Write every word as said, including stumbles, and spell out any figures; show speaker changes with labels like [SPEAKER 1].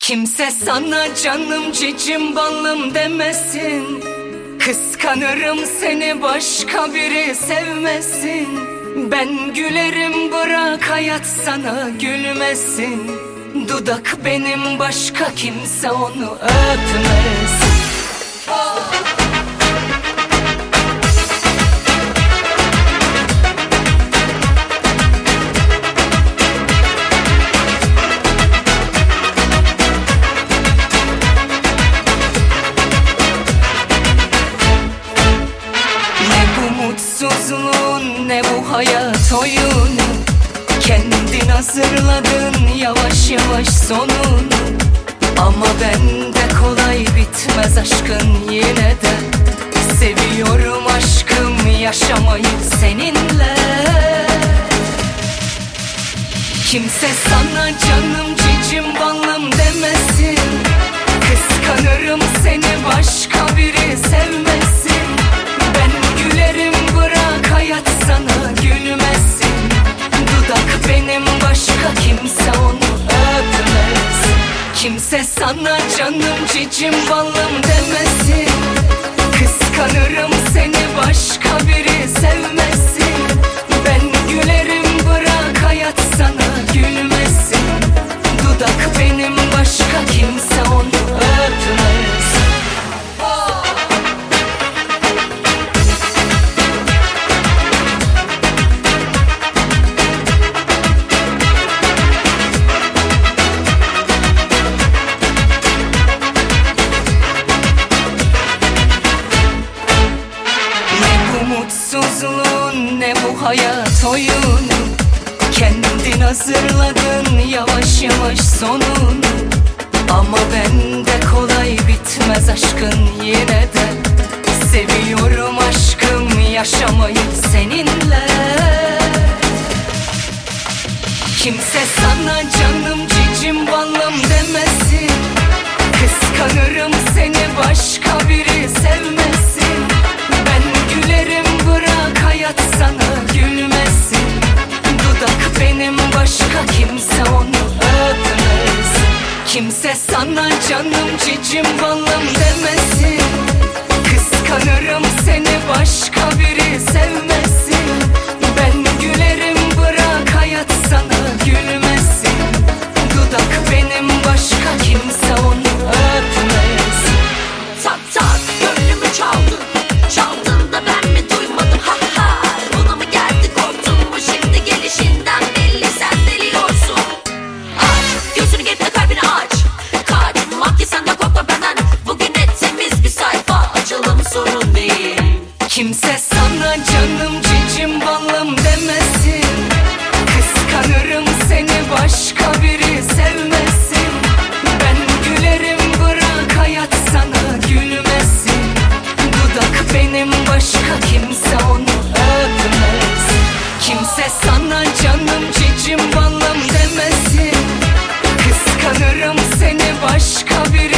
[SPEAKER 1] Kimse sana canım cicim balım demesin. Kıskanırım seni başka biri sevmesin. Ben gülerim bırak hayat sana gülmesin. Dudak benim başka kimse onu öpmesin. Mutsuzluğun ne bu hayat oyunu, kendin hazırladın yavaş yavaş sonunu. Ama bende kolay bitmez aşkın yine de. Seviyorum aşkım yaşamayı seninle. Kimse sana canım cicim balım demesin. Kıskanırım seni başka biri sevmesin. Ben gülerim bırak hayat sana gülmesin. Dudak benim başka kimse onu öpmez. Kimse sana canım cicim balım demesin. Kıskanırım seni başka biri sevmesin. Ben gülerim bırak hayat sana gülmesin. Dudak benim başka kimse onu öpmez. Mutsuzluğun ne bu hayat oyunu, kendin hazırladın yavaş yavaş sonunu. Ama bende kolay bitmez aşkın yine de. Seviyorum aşkım yaşamayı seninle. Kimse sana canım cicim balım demesin. Kıskanırım seni başka biri sevmesin. Ben gülerim bırak hayat sana gülmesin. Dudak benim başka kimse onu öpmez. Kimse sana canım cicim balım demesin. Kıskanırım seni başka biri sevmesin. Ben gülerim bırak hayat sana gülmesin. Dudak benim başka kimse onu öpmez.
[SPEAKER 2] Tak tak gönlümü çaldın, çaldın da ben mi duymadım ha ha. Buna mı geldi korktun mu şimdi gelişinden belli sen deliyorsun. Aç gözünü gep de kalbini aç. Kaçmak ki sen de korkma benden. Bugün et temiz bir sayfa açalım sorun değil.
[SPEAKER 1] Kimse sana canım cicim balım demesin. Kıskanırım seni başka biri sevmesin. Ben gülerim bırak hayat sana gülmesin. Dudak benim başka kimse onu öpmez. Kimse sana canım cicim balım demesin. Kıskanırım seni başka biri